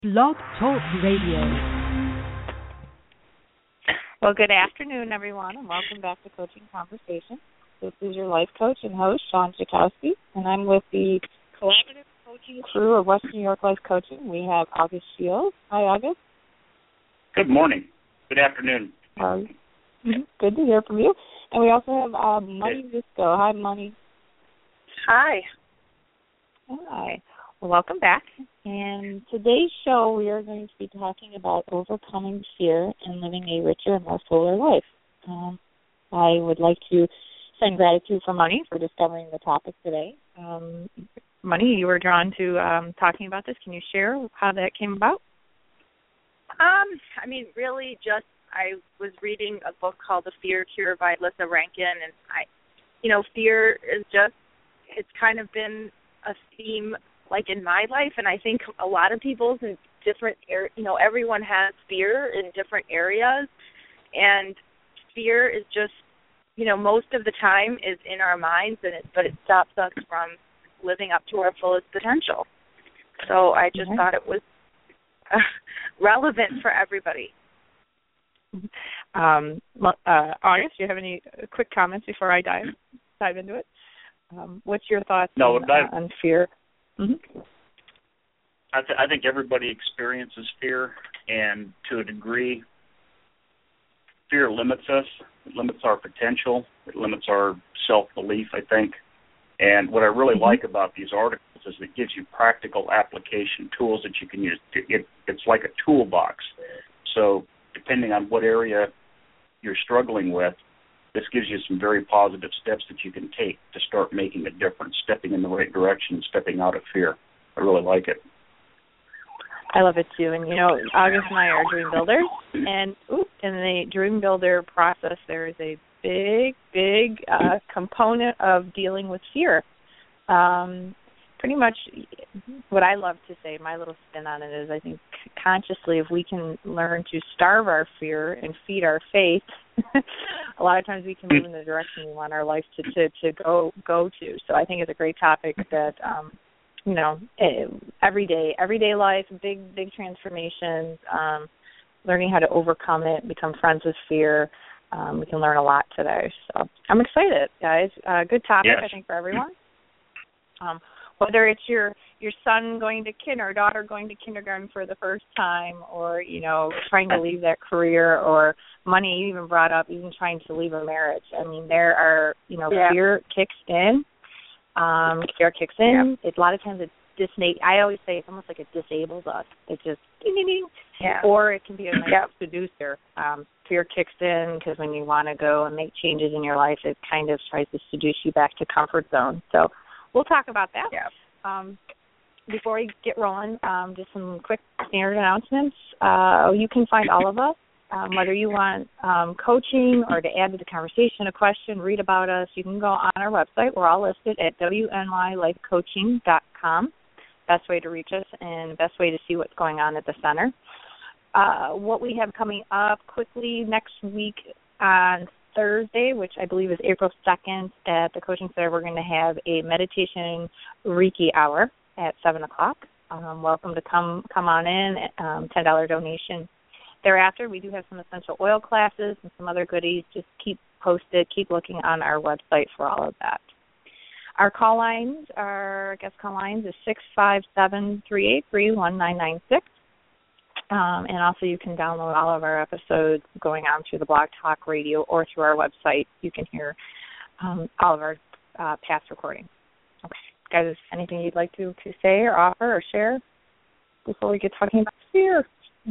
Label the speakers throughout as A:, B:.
A: Blog Talk Radio.
B: Well, good afternoon, everyone, and welcome back to Coaching Conversation. This is your life coach and host, Sean Jakowski, and I'm with the collaborative coaching crew of Western New York Life Coaching. We have August Shields. Hi, August.
C: Good morning. Good afternoon.
B: Good to hear from you. And we also have Money Visco. Hi, Money.
D: Hi.
B: Hi. Well, welcome back. And today's show, we are going to be talking about overcoming fear and living a richer and more fuller life. I would like to send gratitude for Money for discovering the topic today. Money, you were drawn to talking about this. Can you share how that came about?
D: Really just I was reading a book called The Fear Cure by Lissa Rankin, and fear is just, it's kind of been a theme like in my life, and I think a lot of people's in different everyone has fear in different areas, and fear is just, most of the time is in our minds, but it stops us from living up to our fullest potential. So I just thought it was relevant for everybody.
B: August, do you have any quick comments before I dive into it? What's your thoughts on fear? Mm-hmm.
C: I think everybody experiences fear, and to a degree, fear limits us. It limits our potential. It limits our self-belief, I think. And what I really like about these articles is it gives you practical application tools that you can use. It's like a toolbox. So depending on what area you're struggling with, this gives you some very positive steps that you can take to start making a difference, stepping in the right direction, stepping out of fear. I really like it.
B: I love it too. And, August and I are dream builders. And in the dream builder process, there is a big component of dealing with fear. Pretty much what I love to say, my little spin on it is, I think consciously, if we can learn to starve our fear and feed our faith, a lot of times we can move in the direction we want our life to go to. So I think it's a great topic that, everyday life, big transformations, learning how to overcome it, become friends with fear. We can learn a lot today. So I'm excited, guys. Good topic, yes. I think, for everyone. Whether it's your son going to or daughter going to kindergarten for the first time, or, trying to leave that career, or Money you even brought up, even trying to leave a marriage. I mean, there are, fear kicks in. Fear kicks in. Yeah. A lot of times I always say it's almost like it disables us. It just, ding, ding, ding. Yeah. Or it can be a nice seducer. Fear kicks in because when you want to go and make changes in your life, it kind of tries to seduce you back to comfort zone. So we'll talk about that. Yeah. Before we get rolling, just some quick standard announcements. You can find all of us, whether you want coaching or to add to the conversation a question, read about us. You can go on our website. We're all listed at WNYLifeCoaching.com. Best way to reach us and best way to see what's going on at the center. What we have coming up quickly next week on Thursday, which I believe is April 2nd at the Coaching Center, we're going to have a meditation Reiki hour at 7 o'clock. Welcome to come on in, $10 donation. Thereafter, we do have some essential oil classes and some other goodies. Just keep posted, keep looking on our website for all of that. Our call lines, is 657-383-1996. And also you can download all of our episodes going on through the Blog Talk Radio or through our website. You can hear all of our past recordings. Okay. Guys, anything you'd like to say or offer or share before we get talking about fear?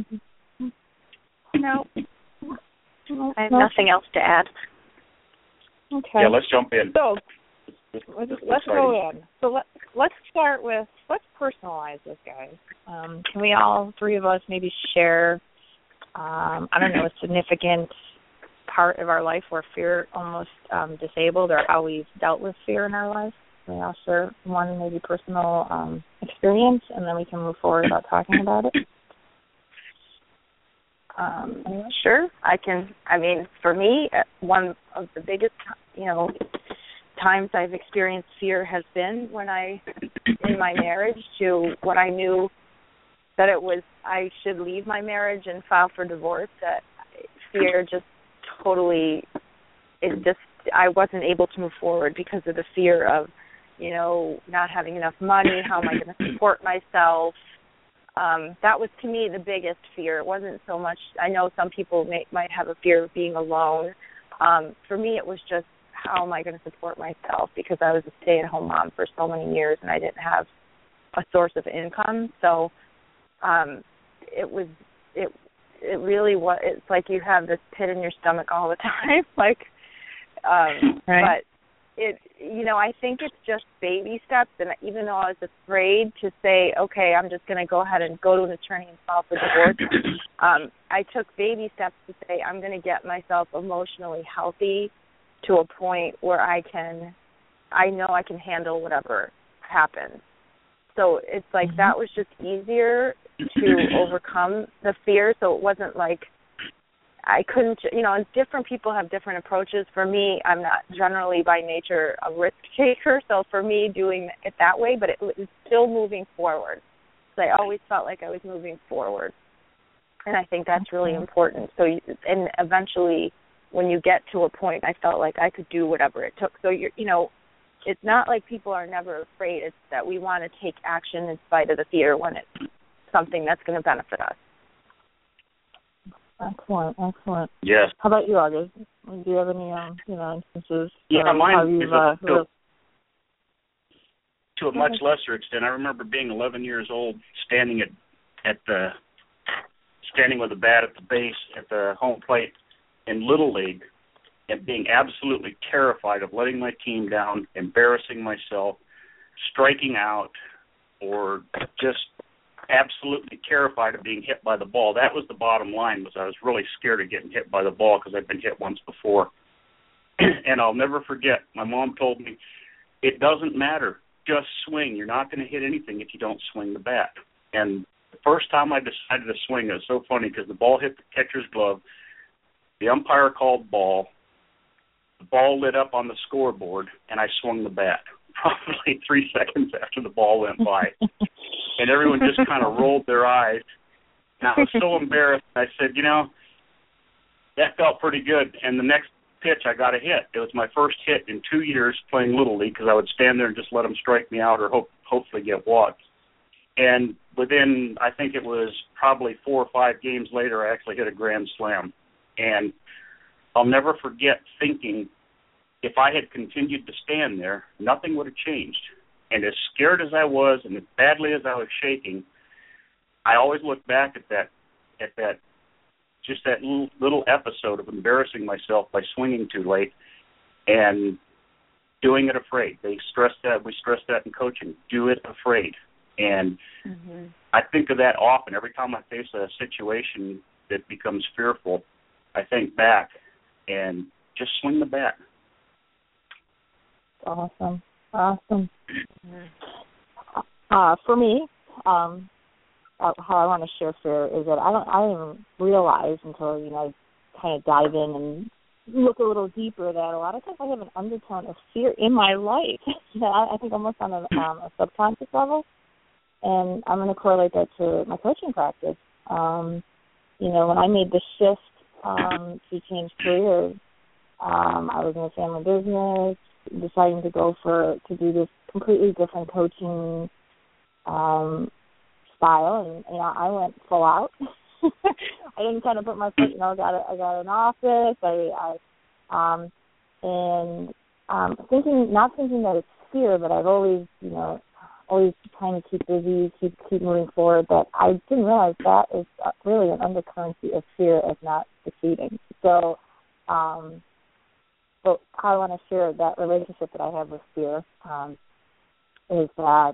D: No. I have nothing else to add.
B: Okay.
C: Yeah, let's jump in.
B: So let's go in. So let's start with, let's personalize this, guys. Can we all three of us maybe share, a significant part of our life where fear almost disabled, or how we've dealt with fear in our life? Can we all share one maybe personal experience, and then we can move forward about talking about it?
D: Sure, I can. For me, one of the biggest, times I've experienced fear has been when in my marriage, to when I knew that it was I should leave my marriage and file for divorce, that fear just totally, I wasn't able to move forward because of the fear of, not having enough money. How am I going to support myself? That was, to me, the biggest fear. It wasn't so much, I know some people might have a fear of being alone. For me, it was just, how am I going to support myself? Because I was a stay-at-home mom for so many years, and I didn't have a source of income. So it really was, it's like you have this pit in your stomach all the time. Right. But I think it's just baby steps. And even though I was afraid to say, okay, I'm just going to go ahead and go to an attorney and file for divorce, I took baby steps to say, I'm going to get myself emotionally healthy to a point where I know I can handle whatever happens. So it's like that was just easier to overcome the fear. So it wasn't like I couldn't, different people have different approaches. For me, I'm not generally by nature a risk taker. So for me, doing it that way, but it was still moving forward. So I always felt like I was moving forward. And I think that's really important. So, and eventually when you get to a point, I felt like I could do whatever it took. So, it's not like people are never afraid. It's that we want to take action in spite of the fear when it's something that's going to benefit us.
B: Excellent.
C: Yes.
B: How about you, August? Do you have any, instances?
C: Yeah, mine is to a much lesser extent. I remember being 11 years old, standing with a bat at the base at the home plate in Little League, and being absolutely terrified of letting my team down, embarrassing myself, striking out, or just absolutely terrified of being hit by the ball. That was the bottom line, was I was really scared of getting hit by the ball because I'd been hit once before. And I'll never forget, my mom told me, it doesn't matter, just swing. You're not going to hit anything if you don't swing the bat. And the first time I decided to swing, it was so funny because the ball hit the catcher's glove, the umpire called ball, the ball lit up on the scoreboard, and I swung the bat probably 3 seconds after the ball went by. And everyone just kind of rolled their eyes. And I was so embarrassed. I said, that felt pretty good. And the next pitch, I got a hit. It was my first hit in 2 years playing Little League because I would stand there and just let them strike me out or hopefully get walks. And within, I think it was probably 4 or 5 games later, I actually hit a grand slam. And I'll never forget thinking, if I had continued to stand there, nothing would have changed. And as scared as I was and as badly as I was shaking, I always look back at that little episode of embarrassing myself by swinging too late and doing it afraid. We stress that in coaching. Do it afraid. And I think of that often. Every time I face a situation that becomes fearful, I think back and just swing the bat.
B: Awesome. For me, how I want to share fear is that I didn't even realize until I kind of dive in and look a little deeper that a lot of times I have an undertone of fear in my life. I think almost on a subconscious level, and I'm going to correlate that to my coaching practice. When I made the shift to change careers, I was in a family business, deciding to do this completely different coaching style, and I went full out. I didn't kind of put my foot. I got an office. Not thinking that it's fear, but I've always trying to keep busy, keep moving forward. But I didn't realize that is really an undercurrency of fear of not succeeding. So, but how I want to share that relationship that I have with fear is that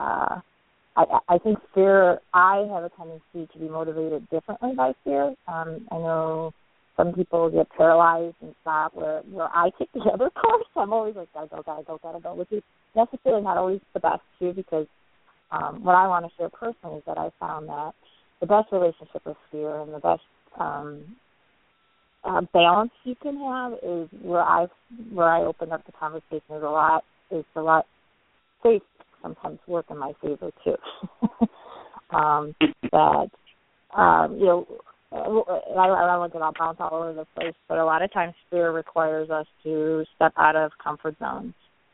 B: I think fear, I have a tendency to be motivated differently by fear. I know some people get paralyzed and stop where I take the other course. I'm always like, gotta go, which is necessarily not always the best too, because what I want to share personally is that I found that the best relationship with fear and the best balance you can have is where I open up the conversation is a lot faith sometimes work in my favor too. That you know, I don't want to bounce all over the place, but a lot of times fear requires us to step out of comfort zones.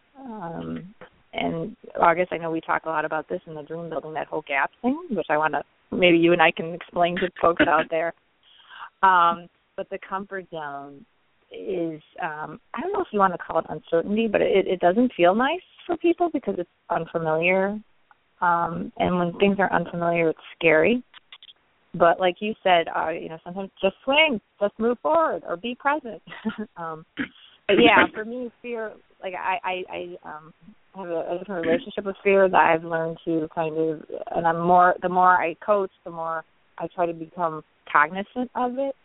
B: And August, I know we talk a lot about this in the dream building, that whole gap thing, which I want to, maybe you and I can explain to folks out there. But the comfort zone is, I don't know if you want to call it uncertainty, but it doesn't feel nice for people because it's unfamiliar. And when things are unfamiliar, it's scary. But like you said, you know, sometimes just swing, just move forward, or be present. But yeah, for me, fear, like I have a different relationship with fear that I've learned to kind of, and the more I coach, the more I try to become cognizant of it.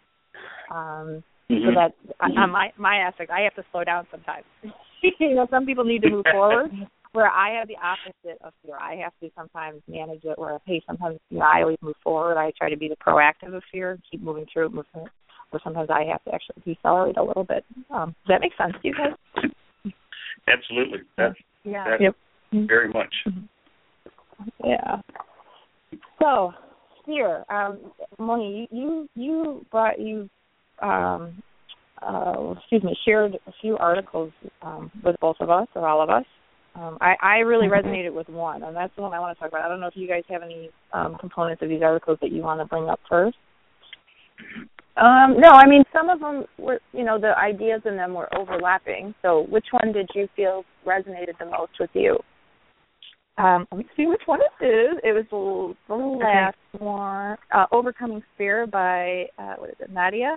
B: So that on my aspect, I have to slow down sometimes. You know, some people need to move forward, where I have the opposite of fear. I have to sometimes manage it where, hey, sometimes, you know, I always move forward. I try to be the proactive of fear, keep moving through it, or sometimes I have to actually decelerate a little bit. Does that make sense to you guys?
C: Absolutely. That's very much.
B: Yeah. So, fear. Moni, you shared a few articles with both of us, or all of us. I really resonated with one, and that's the one I want to talk about. I don't know if you guys have any components of these articles that you want to bring up first.
D: No, I mean, some of them were, you know, the ideas in them were overlapping. So which one did you feel resonated the most with you?
B: Let me see which one it is. It was the last one, Overcoming Fear by, what is it, Nadia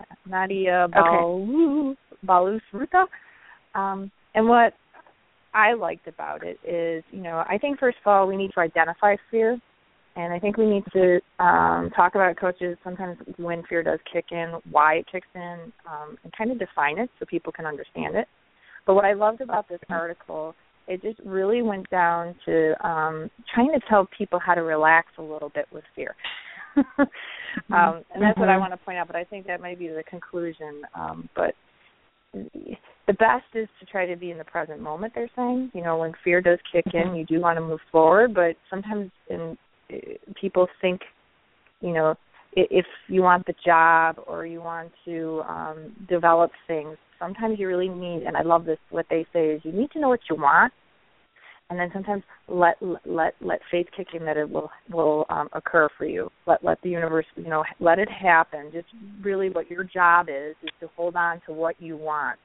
B: Balus-Ruta. And what I liked about it is, you know, I think first of all we need to identify fear, and I think we need to talk about it, coaches, sometimes when fear does kick in, why it kicks in, and kind of define it so people can understand it. But what I loved about this article, it just really went down to trying to tell people how to relax a little bit with fear. And that's what I want to point out, but I think that might be the conclusion. But the best is to try to be in the present moment, they're saying. You know, when fear does kick in, you do want to move forward, but sometimes people think, you know, if you want the job or you want to develop things, sometimes you really need, and I love this, what they say is you need to know what you want, and then sometimes let faith kick in that it will occur for you. Let the universe, you know, let it happen. Just really what your job is to hold on to what you want.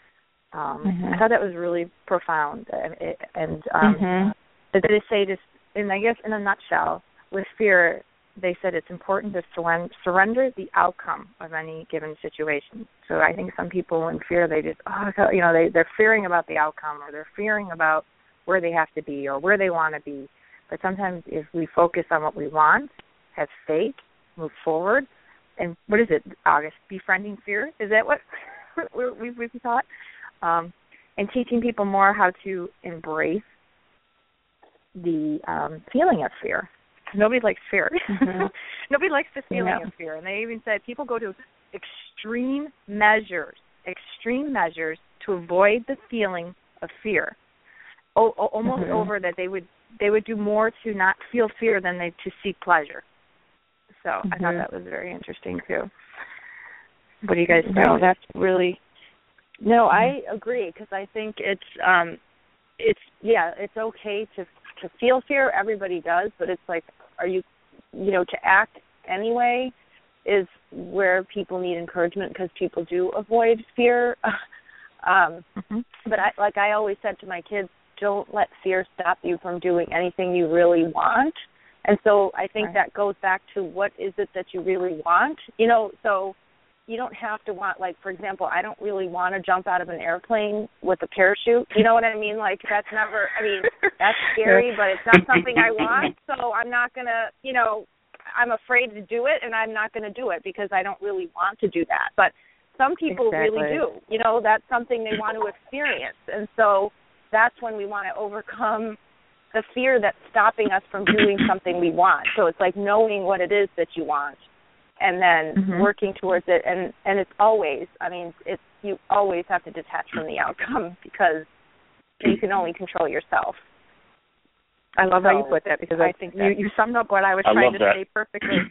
B: I thought that was really profound, and they say this, and I guess in a nutshell, with fear, they said it's important to surrender the outcome of any given situation. So I think some people in fear, they just, you know, they're fearing about the outcome, or they're fearing about where they have to be or where they want to be. But sometimes if we focus on what we want, have faith, move forward, and what is it, August? Befriending fear? Is that what we've taught? And teaching people more how to embrace the feeling of fear. Nobody likes fear. Nobody likes the feeling of fear. And they even said people go to extreme measures to avoid the feeling of fear. Almost over that they would do more to not feel fear than to seek pleasure. So I thought that was very interesting too. What do you guys think?
D: No, that's really. No, I agree, because I think it's okay to feel fear. Everybody does, but it's like, are you, you know, to act anyway is where people need encouragement, because people do avoid fear. But I always said to my kids, don't let fear stop you from doing anything you really want. And so I think that goes back to what is it that you really want, you know. So you don't have to want, like, for example, I don't really want to jump out of an airplane with a parachute. You know what I mean? Like, that's never, I mean, that's scary, but it's not something I want. So I'm not going to, you know, I'm afraid to do it, and I'm not going to do it because I don't really want to do that. But some people really do. You know, that's something they want to experience. And so that's when we want to overcome the fear that's stopping us from doing something we want. So it's like knowing what it is that you want, and then working towards it, and it's always, I mean, you always have to detach from the outcome, because you can only control yourself.
B: I love how you put that, because I think you summed up what I was trying to say perfectly.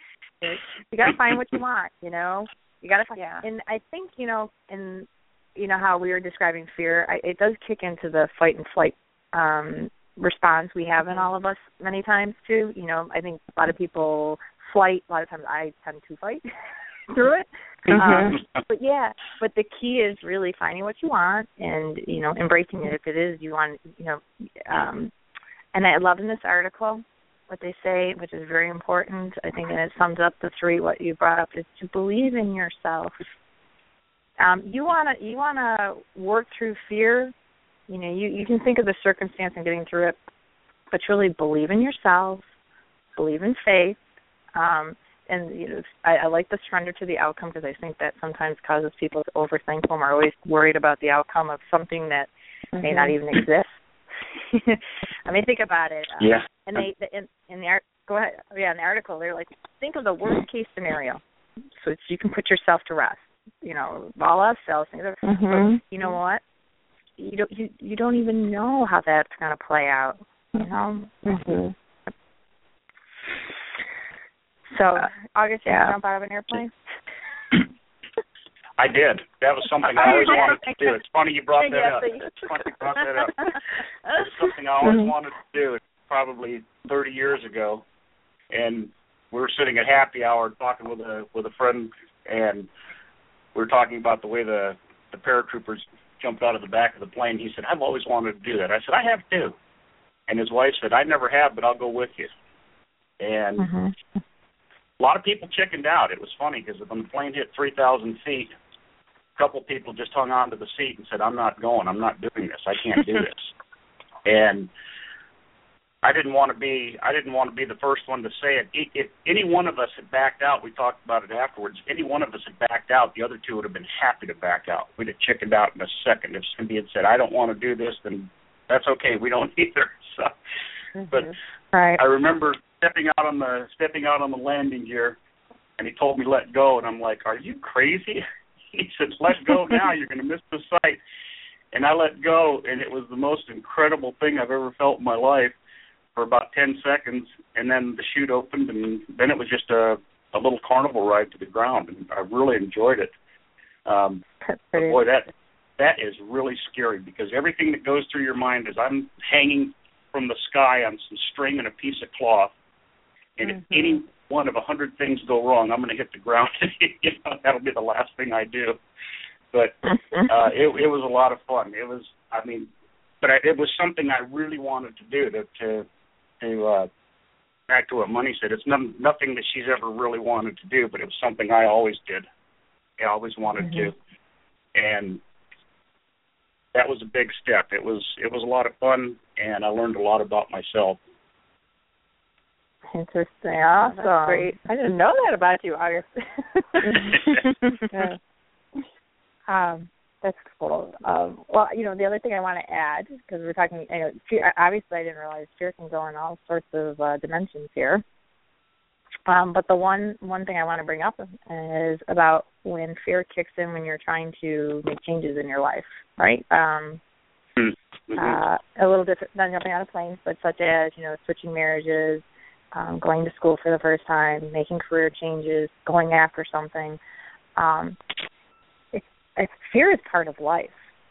B: You got to find what you want, you know. You got to find, and I think, you know, and you know how we were describing fear, it does kick into the fight and flight response we have in all of us many times too. You know, I think a lot of people flight. A lot of times I tend to fight through it. But the key is really finding what you want and, you know, embracing it if it is you want, you know. And I love in this article what they say, which is very important. I think, and it sums up the three, what you brought up, is to believe in yourself. You wanna work through fear. You know, you can think of the circumstance and getting through it, but truly believe in yourself, believe in faith. And, you know, I like the surrender to the outcome, because I think that sometimes causes people to overthink them, or always worried about the outcome of something that may not even exist. I mean, think about it. And they in the article, they're like, think of the worst case scenario, so that you can put yourself to rest. You know, all else fails. But you know what? You don't even know how that's going to play out. You know. So, August, you jump out of an airplane?
C: I did. That was something I always wanted to do. It's funny you brought that up. It's funny you brought that up. It was something I always wanted to do. It's probably 30 years ago, and we were sitting at happy hour talking with a friend, and we were talking about the way the paratroopers jumped out of the back of the plane. He said, "I've always wanted to do that." I said, "I have too." And his wife said, "I never have, but I'll go with you." And a lot of people chickened out. It was funny because when the plane hit 3,000 feet, a couple people just hung on to the seat and said, "I'm not going. I'm not doing this. I can't do this." And I didn't want to be the first one to say it. If any one of us had backed out, we talked about it afterwards. If any one of us had backed out, the other two would have been happy to back out. We'd have chickened out in a second. If Cindy had said, "I don't want to do this," then that's okay. We don't either. So, but I remember stepping out on the landing gear, and he told me let go, and I'm like, "Are you crazy?" He said, "Let go now. You're going to miss the sight." And I let go, and it was the most incredible thing I've ever felt in my life for about 10 seconds, and then the chute opened, and then it was just a little carnival ride to the ground, and I really enjoyed it. Boy, that is really scary, because everything that goes through your mind is, I'm hanging from the sky on some string and a piece of cloth, and if any one of 100 things go wrong, I'm going to hit the ground. You know, that'll be the last thing I do. But it was a lot of fun. It was, it was something I really wanted to do. To back to what Money said, it's nothing that she's ever really wanted to do, but it was something I always did. I always wanted to, and that was a big step. It was a lot of fun, and I learned a lot about myself.
B: Interesting. Awesome. That's great. I didn't know that about you, August. That's cool. Well, you know, the other thing I want to add, because we're talking, you know, fear, obviously I didn't realize fear can go in all sorts of dimensions here. But the one thing I want to bring up is about when fear kicks in when you're trying to make changes in your life, right? A little different than jumping out of planes, but such as, you know, switching marriages, going to school for the first time, making career changes, going after something. Fear is part of life.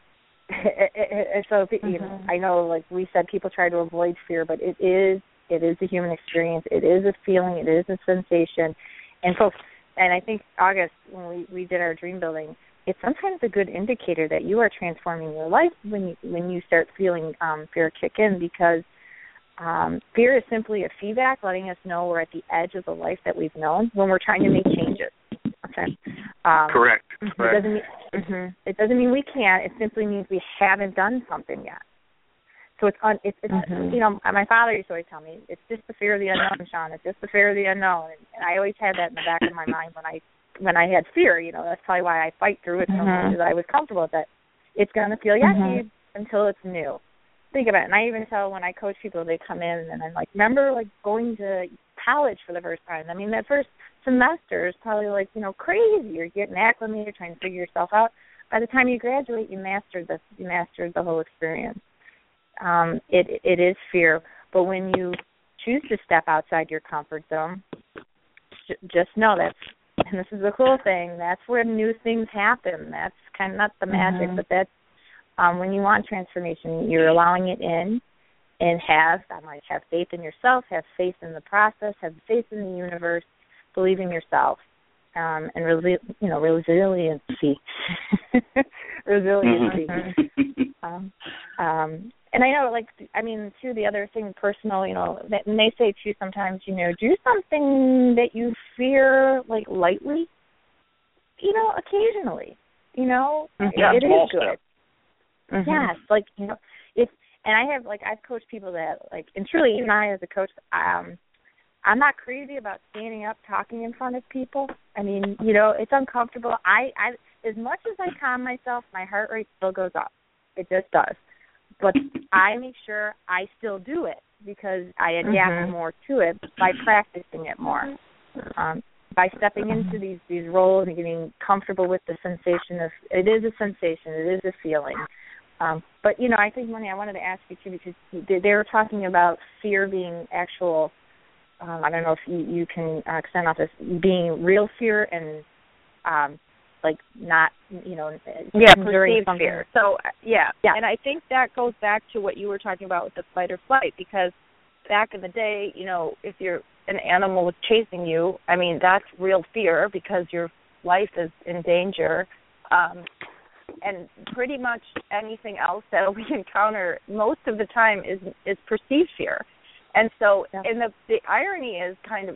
B: So you know, I know, like we said, people try to avoid fear, but it is a human experience. It is a feeling. It is a sensation. And folks, and I think, August, when we did our dream building, it's sometimes a good indicator that you are transforming your life when you start feeling fear kick in, because fear is simply a feedback letting us know we're at the edge of the life that we've known when we're trying to make changes. Okay.
C: Correct.
B: It doesn't mean we can't. It simply means we haven't done something yet. So it's you know, my father used to always tell me, it's just the fear of the unknown, Sean. It's just the fear of the unknown. And I always had that in the back of my mind when I had fear. You know, that's probably why I fight through it so much, is I was comfortable with that. It's going to feel yucky until it's new. Think about it. And I even tell when I coach people, they come in and I'm like, remember like going to college for the first time? I mean, that first semester is probably like, you know, crazy. You're getting acclimated, trying to figure yourself out. By the time you graduate, you mastered the whole experience. It is fear, but when you choose to step outside your comfort zone, just know and this is the cool thing, that's where new things happen. That's kind of not the magic, but that's when you want transformation, you're allowing it in, and have faith in yourself, have faith in the process, have faith in the universe, believe in yourself, and resiliency. Resiliency. And I know, too, the other thing, personal, and they say, too, sometimes, do something that you fear, lightly, occasionally, it is good. Yes, and I have, I've coached people that, and truly, even I as a coach, I'm not crazy about standing up, talking in front of people. I mean, it's uncomfortable. I as much as I calm myself, my heart rate still goes up. It just does. But I make sure I still do it because I adapt more to it by practicing it more. By stepping into these roles and getting comfortable with the sensation of, it is a sensation, it is a feeling. But, I think, Moni, I wanted to ask you, too, because they were talking about fear being actual, I don't know if you can extend off this, being real fear and, not,
D: perceived fear. So, yeah. And I think that goes back to what you were talking about with the fight or flight, because back in the day, if an animal was chasing you, I mean, that's real fear because your life is in danger. And pretty much anything else that we encounter most of the time is perceived fear. And so, and the irony is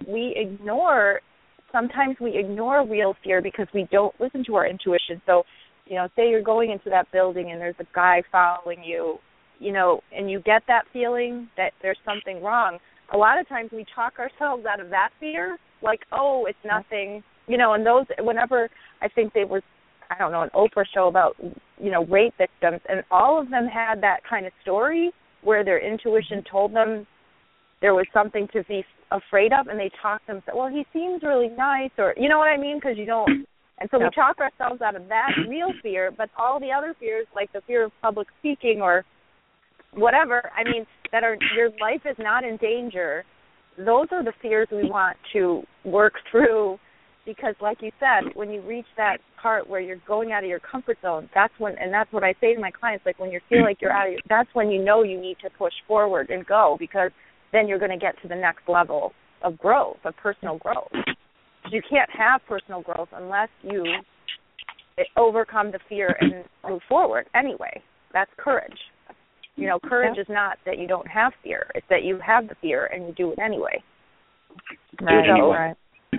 D: sometimes we ignore real fear because we don't listen to our intuition. So, say you're going into that building and there's a guy following you, and you get that feeling that there's something wrong. A lot of times we talk ourselves out of that fear, oh, it's nothing, and those, whenever I think they were, I don't know, an Oprah show about, rape victims, and all of them had that kind of story where their intuition told them there was something to be afraid of, and they talked themselves, well, he seems really nice, or, you know what I mean, because you don't, and so we talk ourselves out of that real fear, but all the other fears, like the fear of public speaking or whatever, I mean, your life is not in danger, those are the fears we want to work through. Because, like you said, when you reach that part where you're going out of your comfort zone, that's what I say to my clients, when you feel like you're that's when you know you need to push forward and go, because then you're going to get to the next level of growth, of personal growth. You can't have personal growth unless you overcome the fear and move forward anyway. That's courage. Courage is not that you don't have fear. It's that you have the fear and you do it anyway.
B: Right.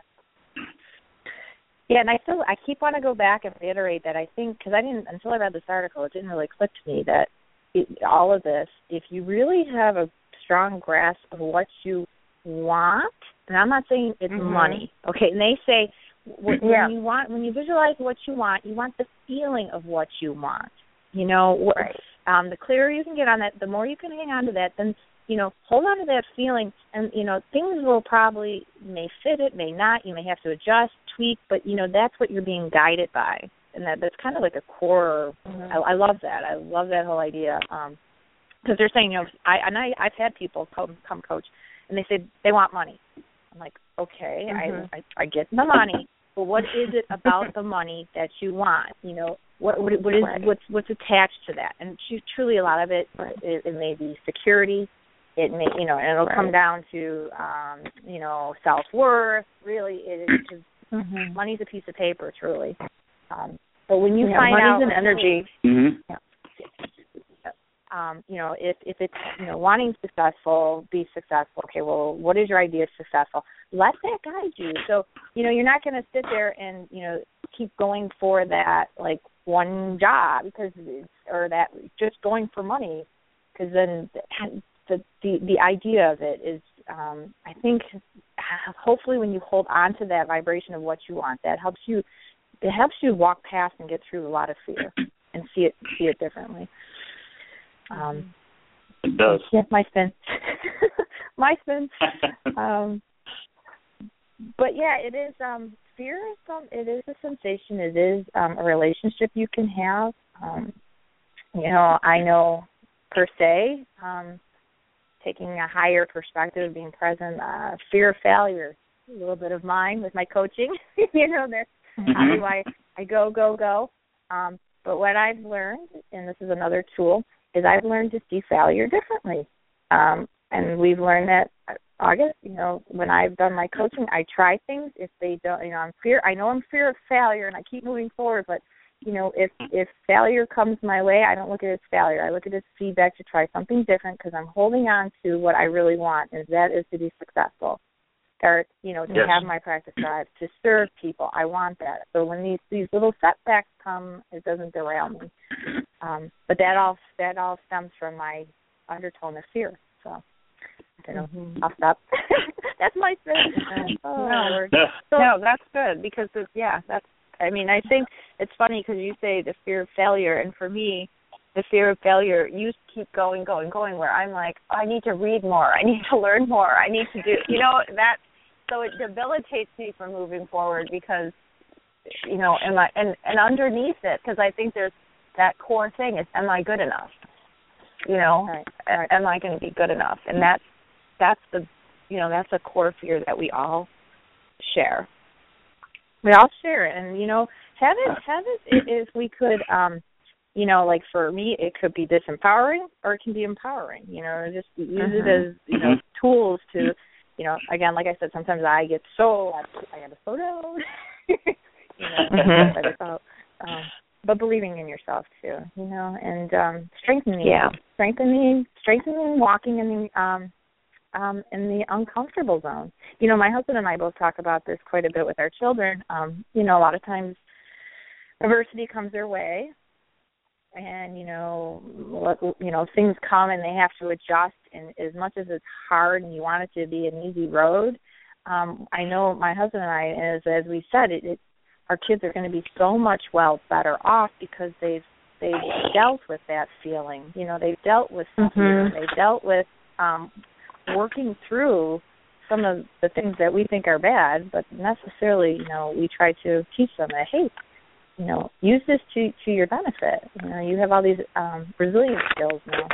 B: Yeah, and I keep wanting to go back and reiterate that I think, because until I read this article, it didn't really click to me that all of this, if you really have a strong grasp of what you want, and I'm not saying it's money, okay, and they say when you visualize what you want the feeling of what you want, the clearer you can get on that, the more you can hang on to that, then hold on to that feeling, and, things will probably may fit it, may not. You may have to adjust, tweak, but, that's what you're being guided by. And that's kind of like a core. I love that. I love that whole idea. Because they're saying, I've had people come coach, and they say they want money. I'm like, okay, I get the money, but what is it about the money that you want? What's attached to that? And truly a lot of it, it may be security. It may, and it'll come down to, self-worth. Really, it is just money's a piece of paper, truly. But when you find out,
D: money's an energy.
B: If it's wanting be successful. Okay, well, what is your idea of successful? Let that guide you. So you're not going to sit there and keep going for that one job or that just going for money, because then the idea of it is, I think, hopefully when you hold on to that vibration of what you want, that helps you. It helps you walk past and get through a lot of fear and see it differently.
C: It does.
B: Yes, my spin. But yeah, it is. Fear is it is a sensation. It is a relationship you can have. I know per se. Taking a higher perspective, being present, fear of failure a little bit of mine with my coaching. That's how do I go. But what I've learned, and this is another tool, is I've learned to see failure differently. And we've learned that, August, when I've done my coaching, I try things. If they don't, I'm fear of failure, and I keep moving forward. But, if failure comes my way, I don't look at it as failure. I look at it as feedback to try something different because I'm holding on to what I really want, and that is to be successful. Or, to have my practice drive, to serve people. I want that. So when these little setbacks come, it doesn't derail me. But that all stems from my undertone of fear. So I don't know. I'll stop. That's my thing. No, that's good because I think it's funny because you say the fear of failure, and for me, the fear of failure, you keep going, where I'm like, I need to read more, I need to learn more, I need to do, that. So it debilitates me from moving forward because, and underneath it, because I think there's that core thing is, am I good enough? Right. Am I going to be good enough? And that's a core fear that we all share. We all share it, and have it if we could, like for me, it could be disempowering or it can be empowering. Just use it as tools to, again, like I said, sometimes I get I got to slow down. But believing in yourself too, and strengthening, walking in the uncomfortable zone. My husband and I both talk about this quite a bit with our children. A lot of times adversity comes their way, and things come and they have to adjust. And as much as it's hard and you want it to be an easy road, I know my husband and I, as we said, our kids are going to be so much better off because they've dealt with that feeling. They've dealt with fear. They've dealt with working through some of the things that we think are bad, but necessarily, we try to teach them that, hey, use this to your benefit. You have all these resilience skills now.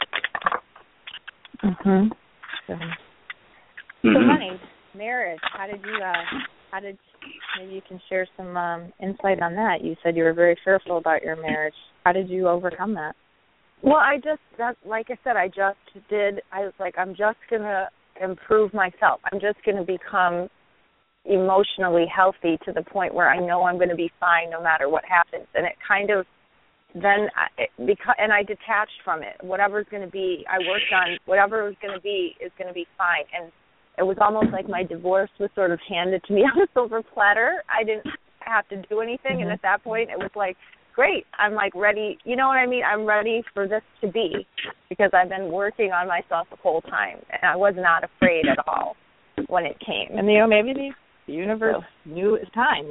B: So funny, marriage. Maybe you can share some insight on that. You said you were very fearful about your marriage. How did you overcome that?
E: Well, like I said, I was like, I'm just going to improve myself. I'm just going to become emotionally healthy to the point where I know I'm going to be fine no matter what happens. And it kind of, and I detached from it. Whatever's going to be, I worked on whatever was going to be is going to be fine. And it was almost like my divorce was sort of handed to me on a silver platter. I didn't have to do anything. And at that point, it was like, great, I'm like ready, you know what I mean? I'm ready for this to be because I've been working on myself the whole time, and I was not afraid at all when it came.
B: And, maybe the universe knew it was time,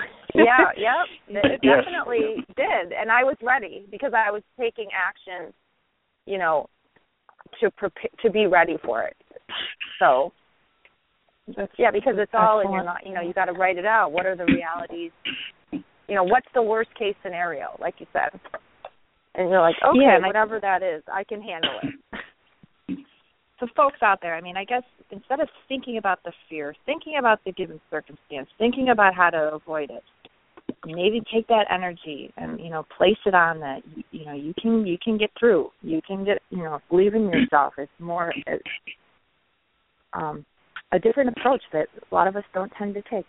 E: It definitely did, and I was ready because I was taking action, to prepare, to be ready for it. So, because it's all in your mind, you got to write it out. What are the realities? What's the worst case scenario, like you said? And you're like, okay, whatever that is, I can handle it.
B: So folks out there, I guess instead of thinking about the fear, thinking about the given circumstance, thinking about how to avoid it, maybe take that energy and, place it on that, you can get through. You can get, believe in yourself. It's more a different approach that a lot of us don't tend to take.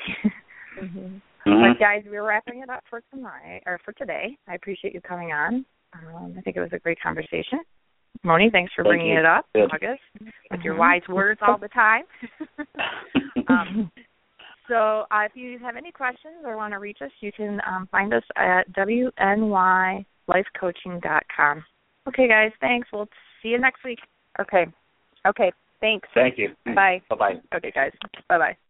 B: But guys, we're wrapping it up for tonight or for today. I appreciate you coming on. I think it was a great conversation. Moni, thanks for bringing it up, August, with your wise words all the time. So if you have any questions or want to reach us, you can find us at wnyLifeCoaching.com. Okay, guys, thanks. We'll see you next week.
E: Okay, thanks.
C: Thank you.
E: Bye.
C: Bye-bye.
B: Okay, guys. Bye-bye.